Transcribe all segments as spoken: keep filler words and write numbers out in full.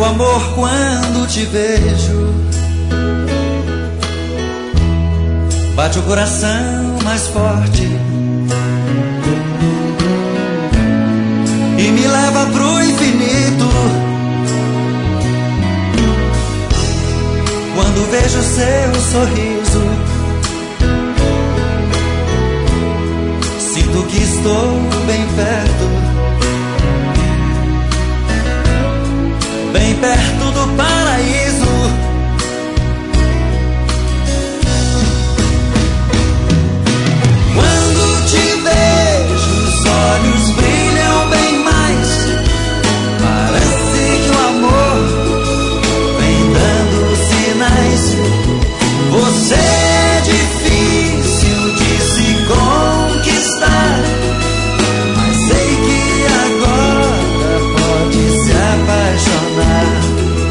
amor quando te vejo. Bate o coração mais forte e me leva pro infinito. Quando vejo seu sorriso, sinto que estou bem perto, bem perto do paraíso. Quando te vejo, os olhos brilham bem mais. Parece que o amor vem dando sinais. Você é difícil de se conquistar, mas sei que agora pode se apaixonar.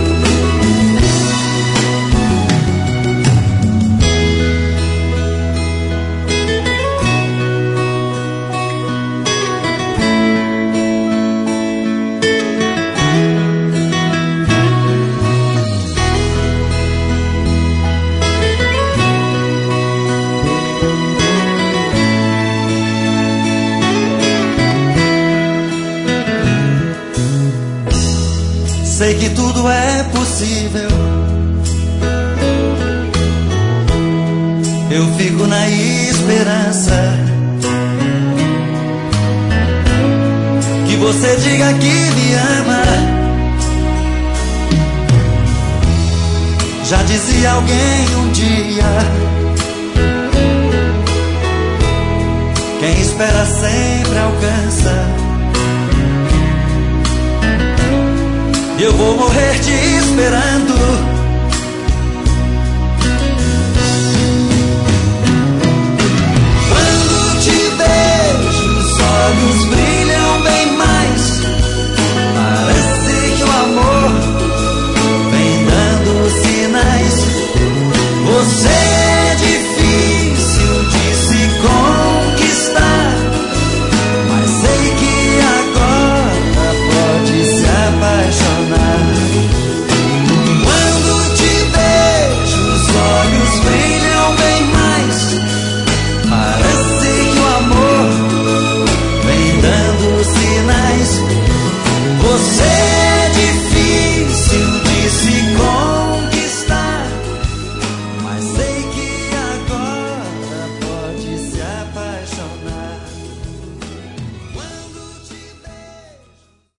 Sei que tudo é possível. Eu fico na esperança que você diga que me ama. Já dizia alguém um dia: quem espera sempre alcança. Eu vou morrer te esperando.